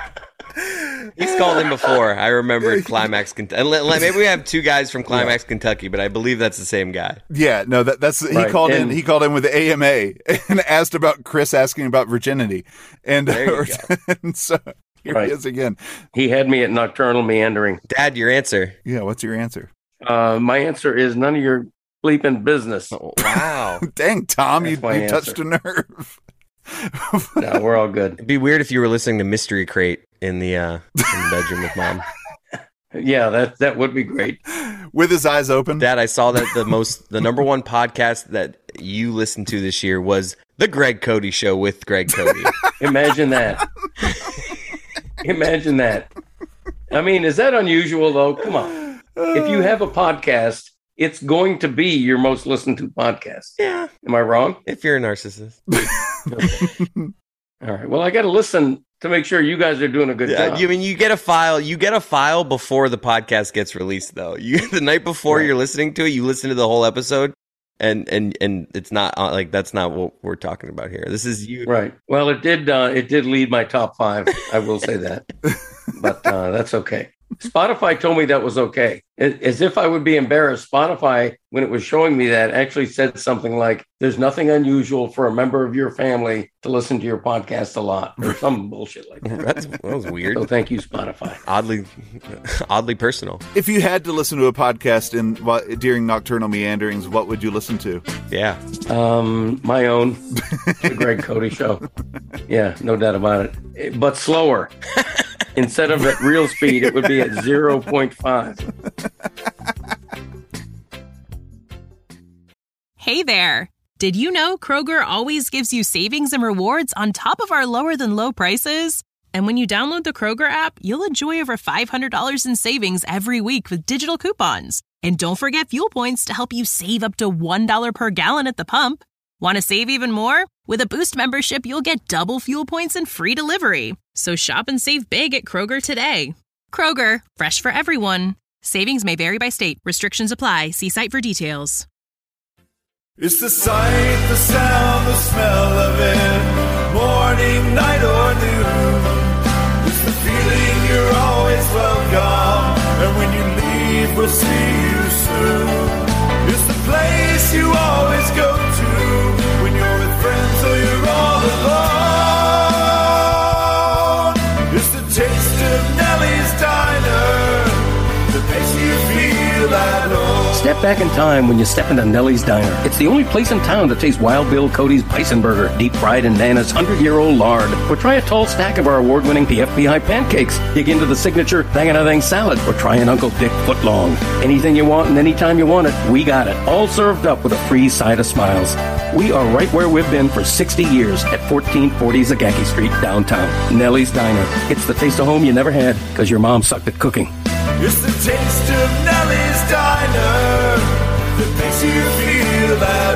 [SPEAKER 4] He's called in before. I remember Climax, Kentucky. Maybe we have 2 guys from Climax, Kentucky, but I believe that's the same guy.
[SPEAKER 6] Yeah, no, that's right. He called in with the AMA and asked about Chris asking about virginity, and so here he is again.
[SPEAKER 3] He had me at nocturnal meandering.
[SPEAKER 4] Dad, your answer?
[SPEAKER 6] Yeah, what's your answer?
[SPEAKER 3] My answer is none of your bleeping business.
[SPEAKER 4] Oh, wow,
[SPEAKER 6] dang, Tom, you touched a nerve.
[SPEAKER 3] No, we're all good.
[SPEAKER 4] It'd be weird if you were listening to Mystery Crate in the bedroom with Mom.
[SPEAKER 3] Yeah, that would be great.
[SPEAKER 6] With his eyes open.
[SPEAKER 4] Dad, I saw that the number 1 podcast that you listened to this year was The Greg Cody Show with Greg Cody.
[SPEAKER 3] Imagine that. Imagine that. I mean, is that unusual though? Come on. If you have a podcast, it's going to be your most listened to podcast.
[SPEAKER 4] Yeah.
[SPEAKER 3] Am I wrong?
[SPEAKER 4] If you're a narcissist.
[SPEAKER 3] Okay. All right. Well, I got to listen to make sure you guys are doing a good job.
[SPEAKER 4] You mean you get a file before the podcast gets released though. The night before you're listening to it, you listen to the whole episode and it's not that's not what we're talking about here. This is you.
[SPEAKER 3] Right. Well, it did lead my top 5. I will say that. but that's okay. Spotify told me that was okay. As if I would be embarrassed. Spotify, when it was showing me that, actually said something like, there's nothing unusual for a member of your family to listen to your podcast a lot, or some bullshit like that.
[SPEAKER 4] That was weird.
[SPEAKER 3] So thank you, Spotify.
[SPEAKER 4] Oddly personal.
[SPEAKER 6] If you had to listen to a podcast during Nocturnal Meanderings, what would you listen to?
[SPEAKER 4] Yeah.
[SPEAKER 3] My own, The Greg Cody Show. Yeah, no doubt about it. But slower. Instead of at real speed, it would be at 0.5.
[SPEAKER 18] Hey there. Did you know Kroger always gives you savings and rewards on top of our lower than low prices? And when you download the Kroger app, you'll enjoy over $500 in savings every week with digital coupons. And don't forget fuel points to help you save up to $1 per gallon at the pump. Want to save even more? With a Boost membership, you'll get double fuel points and free delivery. So shop and save big at Kroger today. Kroger, fresh for everyone. Savings may vary by state. Restrictions apply. See site for details.
[SPEAKER 2] It's the sight, the sound, the smell of it. Morning, night, or noon. It's the feeling you're always welcome. And when you leave, we'll see you soon. It's the place you always go to when you're with friends or you're all alone. It's the taste of Nellie's Diner that makes you feel at home.
[SPEAKER 3] Step back in time when you step into Nellie's Diner. It's the only place in town to taste Wild Bill Cody's Bison Burger, deep fried in Nana's 100-year-old lard. Or try a tall stack of our award-winning PFBI pancakes. Dig into the signature Bang-a-Thing salad. Or try an Uncle Dick footlong. Anything you want and anytime you want it, we got it. All served up with a free side of smiles. We are right where we've been for 60 years at 1440 Zagacki Street, downtown. Nellie's Diner. It's the taste of home you never had because your mom sucked at cooking.
[SPEAKER 2] It's the taste of Nellie's Diner that makes you feel at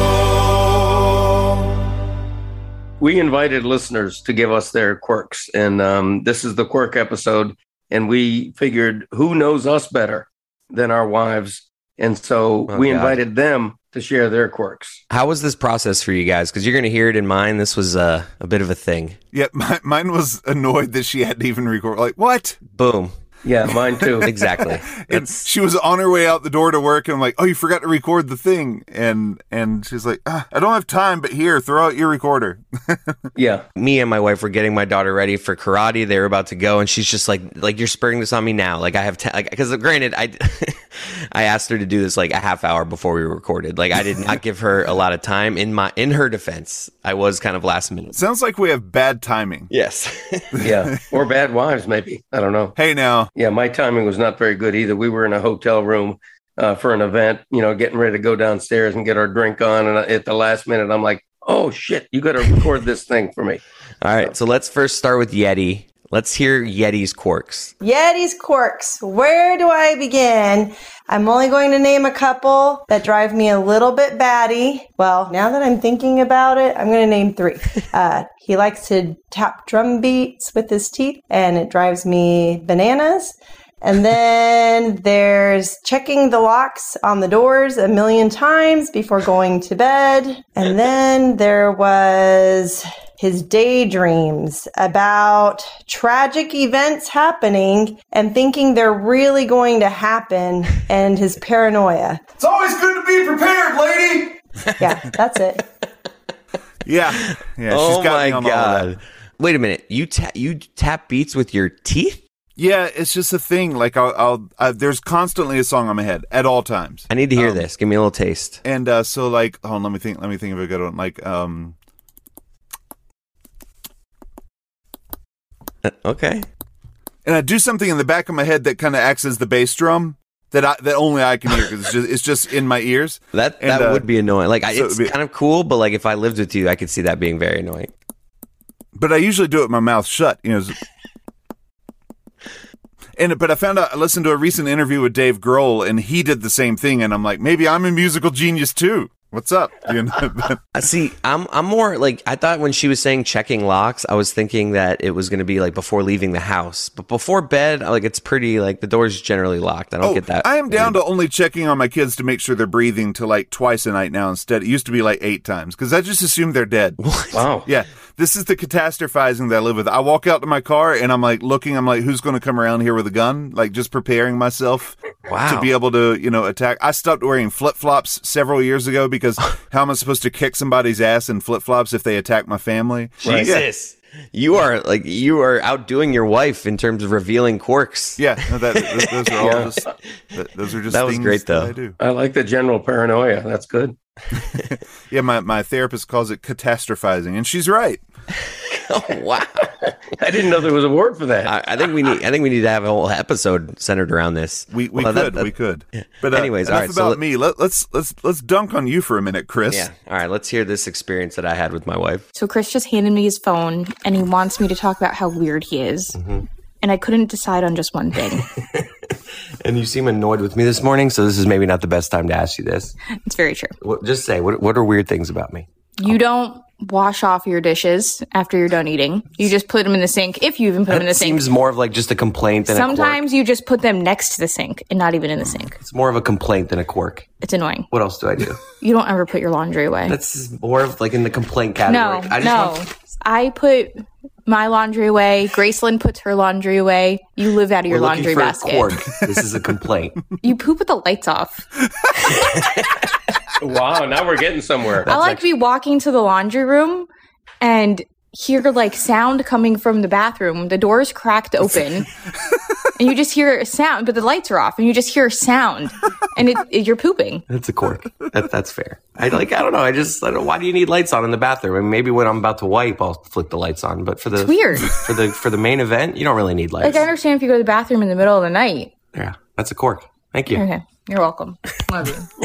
[SPEAKER 2] home.
[SPEAKER 3] We invited listeners to give us their quirks, and this is the quirk episode, and we figured who knows us better than our wives, and so invited them to share their quirks.
[SPEAKER 4] How was this process for you guys? Because you're going to hear it in mine. This was a bit of a thing.
[SPEAKER 6] Yeah, mine was annoyed that she hadn't even recorded. Like, what?
[SPEAKER 4] Boom.
[SPEAKER 3] Yeah, mine too.
[SPEAKER 4] Exactly.
[SPEAKER 6] And she was on her way out the door to work, and I'm like, oh, you forgot to record the thing. And she's like, I don't have time, but here, throw out your recorder.
[SPEAKER 3] Yeah.
[SPEAKER 4] Me and my wife were getting my daughter ready for karate. They were about to go, and she's just like you're spurring this on me now. Like, I have because granted, I asked her to do this like a half hour before we recorded. Like, I did not give her a lot of time. In her defense, I was kind of last minute.
[SPEAKER 6] Sounds like we have bad timing.
[SPEAKER 4] Yes.
[SPEAKER 3] Yeah. Or bad wives, maybe. I don't know.
[SPEAKER 6] Hey, now.
[SPEAKER 3] Yeah, my timing was not very good either. We were in a hotel room for an event, getting ready to go downstairs and get our drink on. And at the last minute, I'm like, oh, shit, you got to record this thing for me.
[SPEAKER 4] All right. So let's first start with Yeti. Let's hear Yeti's quirks.
[SPEAKER 19] Yeti's quirks. Where do I begin? I'm only going to name a couple that drive me a little bit batty. Well, now that I'm thinking about it, I'm going to name 3. He likes to tap drum beats with his teeth, and it drives me bananas. And then there's checking the locks on the doors 1,000,000 times before going to bed. And then there was his daydreams about tragic events happening and thinking they're really going to happen, and his paranoia.
[SPEAKER 2] It's always good to be prepared, lady.
[SPEAKER 19] Yeah, that's it.
[SPEAKER 6] Yeah.
[SPEAKER 4] Oh
[SPEAKER 6] She's got
[SPEAKER 4] my
[SPEAKER 6] me on all
[SPEAKER 4] God.
[SPEAKER 6] that.
[SPEAKER 4] Wait a minute. You tap beats with your teeth?
[SPEAKER 6] Yeah, it's just a thing. Like, there's constantly a song on my head at all times.
[SPEAKER 4] I need to hear this. Give me a little taste.
[SPEAKER 6] And so, like, hold on, let me think of a good one. Like,
[SPEAKER 4] okay.
[SPEAKER 6] And I do something in the back of my head that kind of acts as the bass drum that only I can hear because it's just in my ears.
[SPEAKER 4] That would be annoying. Like, it's kind of cool, but like if I lived with you, I could see that being very annoying.
[SPEAKER 6] But I usually do it with my mouth shut, But I found out, I listened to a recent interview with Dave Grohl, and he did the same thing, and I'm like, maybe I'm a musical genius too. What's up?
[SPEAKER 4] See, I'm more like, I thought when she was saying checking locks, I was thinking that it was going to be like before leaving the house. But before bed, like it's pretty, like the door's generally locked. I don't get that.
[SPEAKER 6] I am down to only checking on my kids to make sure they're breathing to like twice a night now instead. It used to be like 8 times because I just assumed they're dead.
[SPEAKER 4] What?
[SPEAKER 3] Wow.
[SPEAKER 6] Yeah. This is the catastrophizing that I live with. I walk out to my car and I'm like looking, I'm like, who's going to come around here with a gun? Like just preparing myself to be able to, attack. I stopped wearing flip-flops several years ago because how am I supposed to kick somebody's ass in flip-flops if they attack my family?
[SPEAKER 4] Jesus. Yeah. You are outdoing your wife in terms of revealing quirks.
[SPEAKER 6] Yeah, no, those are all just those are just
[SPEAKER 4] that was
[SPEAKER 6] things
[SPEAKER 4] great though.
[SPEAKER 6] that I do.
[SPEAKER 3] I like the general paranoia. That's good.
[SPEAKER 6] Yeah, my therapist calls it catastrophizing, and she's right.
[SPEAKER 4] Oh, wow.
[SPEAKER 3] I didn't know there was a word for that.
[SPEAKER 4] I think we need to have a whole episode centered around this.
[SPEAKER 6] We could. But
[SPEAKER 4] anyways, all right.
[SPEAKER 6] About me. Let's dunk on you for a minute, Chris.
[SPEAKER 4] Yeah. All right. Let's hear this experience that I had with my wife.
[SPEAKER 20] So Chris just handed me his phone, and he wants me to talk about how weird he is. Mm-hmm. And I couldn't decide on just one thing.
[SPEAKER 4] And you seem annoyed with me this morning, so this is maybe not the best time to ask you this.
[SPEAKER 20] It's very true.
[SPEAKER 4] Just say, what are weird things about me?
[SPEAKER 20] You don't wash off your dishes after you're done eating. You just put them in the sink, if you even put them in the sink.
[SPEAKER 4] It seems more of like just a complaint than a quirk.
[SPEAKER 20] Sometimes you just put them next to the sink and not even in the sink.
[SPEAKER 4] It's more of a complaint than a quirk.
[SPEAKER 20] It's annoying.
[SPEAKER 4] What else do I do?
[SPEAKER 20] You don't ever put your laundry away.
[SPEAKER 4] That's more of like in the complaint category.
[SPEAKER 20] I put my laundry away. Graceland puts her laundry away. You live out of your laundry basket.
[SPEAKER 4] This is a complaint.
[SPEAKER 20] You poop with the lights off.
[SPEAKER 3] Wow, now we're getting somewhere.
[SPEAKER 20] I like to be walking to the laundry room and hear like sound coming from the bathroom. The door's cracked open and you just hear a sound, but the lights are off and you just hear a sound and you're pooping.
[SPEAKER 4] That's a quirk. That's fair. I don't know. Why do you need lights on in the bathroom? I mean, maybe when I'm about to wipe, I'll flick the lights on, but
[SPEAKER 20] it's weird.
[SPEAKER 4] For the main event, you don't really need lights.
[SPEAKER 20] Like I understand if you go to the bathroom in the middle of the night.
[SPEAKER 4] Yeah, that's a quirk. Thank you.
[SPEAKER 20] Okay. You're welcome. Love you.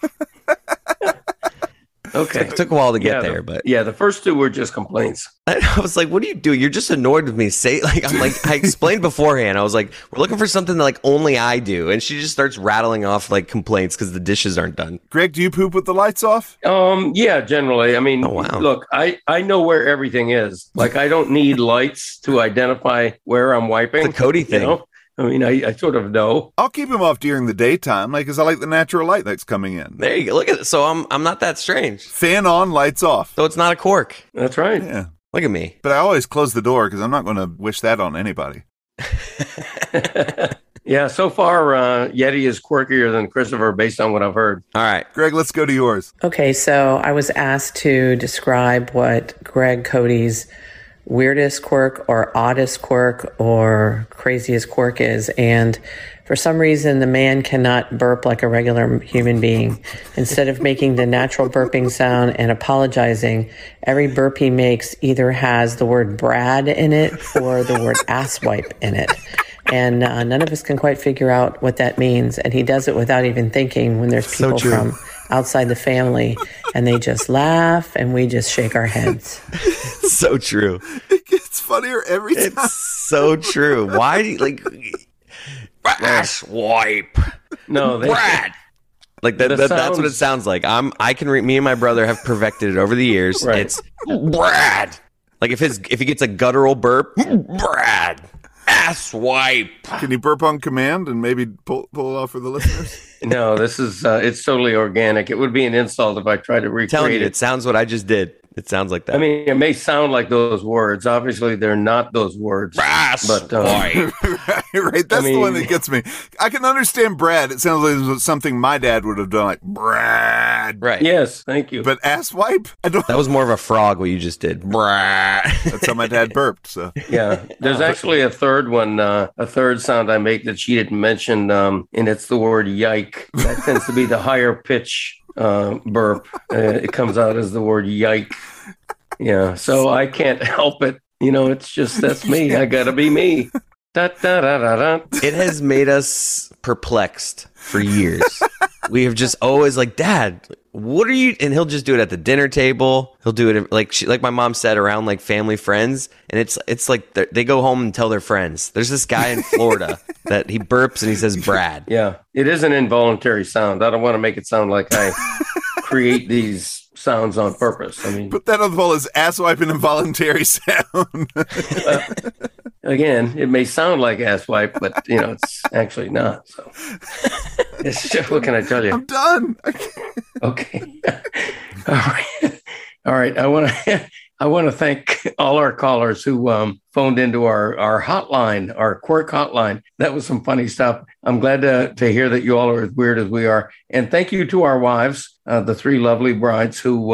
[SPEAKER 3] Okay.
[SPEAKER 4] It took a while to get there, but
[SPEAKER 3] the first two were just complaints.
[SPEAKER 4] I was like, what do you do? You're just annoyed with me. I explained beforehand. I was like, we're looking for something that like only I do. And she just starts rattling off like complaints because the dishes aren't done.
[SPEAKER 6] Greg, do you poop with the lights off?
[SPEAKER 3] Yeah, generally. I mean, look, I know where everything is. Like I don't need lights to identify where I'm wiping.
[SPEAKER 4] It's a Cody thing.
[SPEAKER 3] You know? I mean, I sort of know.
[SPEAKER 6] I'll keep him off during the daytime, because I like the natural light that's coming in.
[SPEAKER 4] There you go. Look at it. So I'm not that strange.
[SPEAKER 6] Fan on, lights off.
[SPEAKER 4] So it's not a quirk.
[SPEAKER 3] That's right.
[SPEAKER 6] Yeah.
[SPEAKER 4] Look at me.
[SPEAKER 6] But I always close the door because I'm not going to wish that on anybody.
[SPEAKER 3] Yeah, so far, Yeti is quirkier than Christopher based on what I've heard.
[SPEAKER 4] All right.
[SPEAKER 6] Greg, let's go to yours.
[SPEAKER 21] Okay, so I was asked to describe what Greg Cody's weirdest quirk or oddest quirk or craziest quirk is. And for some reason, the man cannot burp like a regular human being. Instead of making the natural burping sound and apologizing, every burp he makes either has the word Brad in it or the word asswipe in it. And none of us can quite figure out what that means. And he does it without even thinking when there's people from outside the family, and they just laugh and we just shake our heads.
[SPEAKER 4] So true.
[SPEAKER 6] It gets funnier every time.
[SPEAKER 4] It's so true. Why do you ass wipe?
[SPEAKER 3] No,
[SPEAKER 4] Brad. Like that's what it sounds like. Me and my brother have perfected it over the years. Right. It's Brad. Like if he gets a guttural burp, Brad. Ass wipe.
[SPEAKER 6] Can you burp on command and maybe pull it off for the listeners?
[SPEAKER 3] No, this is it's totally organic. It would be an insult if I tried to recreate it.
[SPEAKER 4] It sounds what I just did. It sounds like that.
[SPEAKER 3] I mean, it may sound like those words. Obviously, they're not those words.
[SPEAKER 4] Ass
[SPEAKER 3] but
[SPEAKER 6] right. That's the one that gets me. I can understand Brad. It sounds like something my dad would have done, like Brad.
[SPEAKER 4] Right.
[SPEAKER 3] Yes, thank you.
[SPEAKER 6] But ass wipe?
[SPEAKER 4] That was more of a frog. What you just did. Brad.
[SPEAKER 6] That's how my dad burped. So
[SPEAKER 3] yeah, there's actually a third one, a third sound I make that she didn't mention, and it's the word yike. That tends to be the higher pitch burp. It comes out as the word yike. Yeah, so I can't help it. It's just that's me. I gotta be me. Da, da, da, da, da.
[SPEAKER 4] It has made us perplexed for years. We have just always like, Dad, what are you? And he'll just do it at the dinner table. He'll do it like my mom said, around like family friends. And it's like they go home and tell their friends. There's this guy in Florida that he burps and he says Brad.
[SPEAKER 3] Yeah, it is an involuntary sound. I don't want to make it sound like I create these sounds on purpose. I mean,
[SPEAKER 6] put that on the wall as ass wiping involuntary sound.
[SPEAKER 3] Again, it may sound like ass wipe, but it's actually not. So, what can I tell you?
[SPEAKER 6] I'm done.
[SPEAKER 3] Okay. All right. I I want to thank all our callers who phoned into our hotline, our Quirk hotline. That was some funny stuff. I'm glad to hear that you all are as weird as we are. And thank you to our wives, the three lovely brides who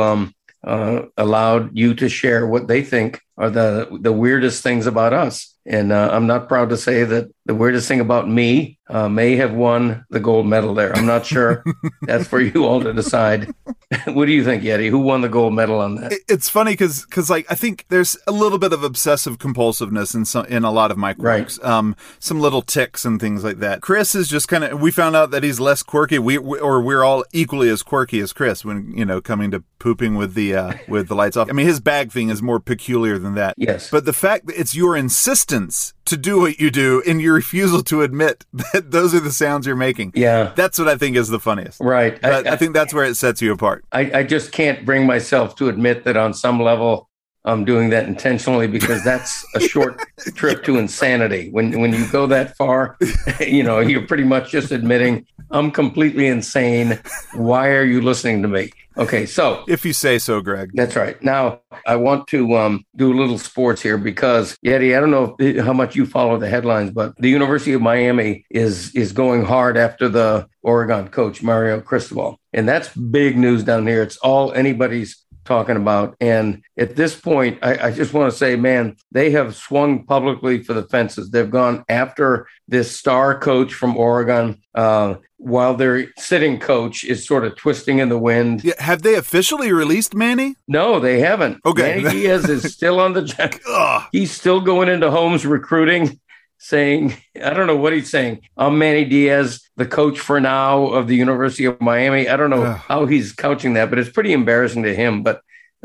[SPEAKER 3] allowed you to share what they think are the weirdest things about us. And I'm not proud to say that the weirdest thing about me may have won the gold medal there. I'm not sure. That's for you all to decide. What do you think, Yeti? Who won the gold medal on that?
[SPEAKER 6] It's funny because like I think there's a little bit of obsessive compulsiveness in a lot of my quirks. Right. Some little tics and things like that. Chris is just kind of. We found out that he's less quirky. We're all equally as quirky as Chris when coming to pooping with the lights off. I mean, his bag thing is more peculiar than that.
[SPEAKER 3] Yes.
[SPEAKER 6] But the fact that it's your insistence to do what you do and your refusal to admit that those are the sounds you're making.
[SPEAKER 3] Yeah.
[SPEAKER 6] That's what I think is the funniest.
[SPEAKER 3] Right.
[SPEAKER 6] But I think that's where it sets you apart.
[SPEAKER 3] I just can't bring myself to admit that on some level I'm doing that intentionally, because that's a short trip to insanity. When you go that far, you're pretty much just admitting I'm completely insane. Why are you listening to me? Okay, so
[SPEAKER 6] if you say so, Greg.
[SPEAKER 3] That's right. Now I want to do a little sports here because Yeti, I don't know how much you follow the headlines, but the University of Miami is going hard after the Oregon coach Mario Cristobal, and that's big news down here. It's all anybody's talking about. And at this point, I just want to say, man, they have swung publicly for the fences. They've gone after this star coach from Oregon while their sitting coach is sort of twisting in the wind.
[SPEAKER 6] Yeah, have they officially released Manny?
[SPEAKER 3] No, they haven't.
[SPEAKER 6] Okay.
[SPEAKER 3] Manny Diaz is still on the jack. He's still going into homes recruiting, saying, I don't know what he's saying. I'm Manny Diaz, the coach for now of the University of Miami. I don't know how he's couching that, but it's pretty embarrassing to him. But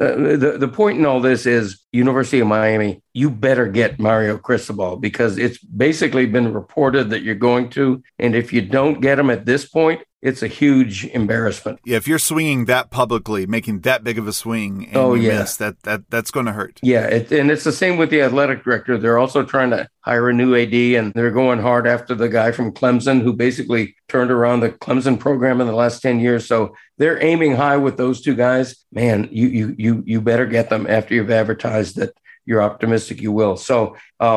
[SPEAKER 3] the point in all this is University of Miami, you better get Mario Cristobal, because it's basically been reported that you're going to. And if you don't get him at this point, it's a huge embarrassment.
[SPEAKER 6] Yeah, if you're swinging that publicly, making that big of a swing, and you miss, that's going to hurt.
[SPEAKER 3] Yeah, and it's the same with the athletic director. They're also trying to hire a new AD, and they're going hard after the guy from Clemson who basically turned around the Clemson program in the last 10 years. So they're aiming high with those two guys. Man, you better get them after you've advertised that you're optimistic you will. So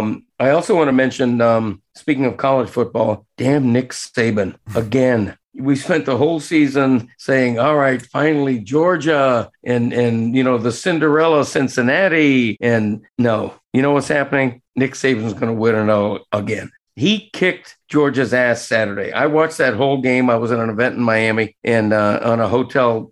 [SPEAKER 3] I also want to mention, speaking of college football, damn Nick Saban again. We spent the whole season saying, all right, finally Georgia and the Cinderella Cincinnati. And no, you know what's happening? Nick Saban's going to win it again. He kicked Georgia's ass Saturday. I watched that whole game. I was at an event in Miami, and on a hotel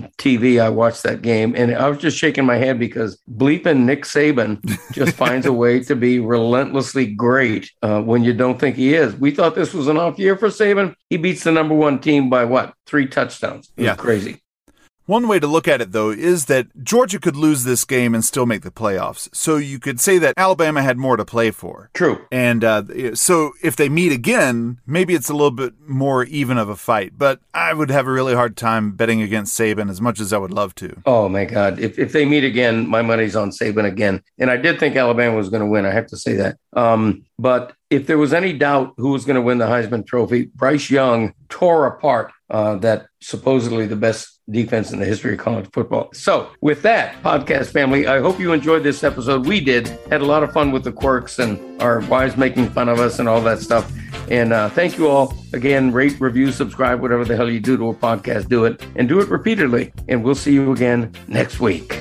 [SPEAKER 3] TV, I watched that game. And I was just shaking my head because bleeping Nick Saban just finds a way to be relentlessly great when you don't think he is. We thought this was an off year for Saban. He beats the number one team by 3 touchdowns. It was crazy.
[SPEAKER 6] One way to look at it, though, is that Georgia could lose this game and still make the playoffs. So you could say that Alabama had more to play for.
[SPEAKER 3] True.
[SPEAKER 6] And so if they meet again, maybe it's a little bit more even of a fight. But I would have a really hard time betting against Saban as much as I would love to.
[SPEAKER 3] Oh, my God. If they meet again, my money's on Saban again. And I did think Alabama was going to win. I have to say that. But if there was any doubt who was going to win the Heisman Trophy, Bryce Young tore apart that supposedly the best defense in the history of college football. So with that, podcast family, I hope you enjoyed this episode. We did. Had a lot of fun with the quirks and our wives making fun of us and all that stuff. And thank you all. Again, rate, review, subscribe, whatever the hell you do to a podcast, do it. And do it repeatedly. And we'll see you again next week.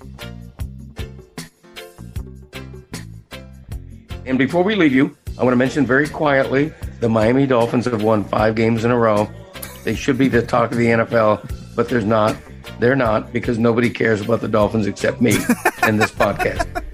[SPEAKER 3] And before we leave you, I want to mention very quietly, the Miami Dolphins have won 5 games in a row. They should be the talk of the NFL, but they're not, because nobody cares about the Dolphins except me and this podcast.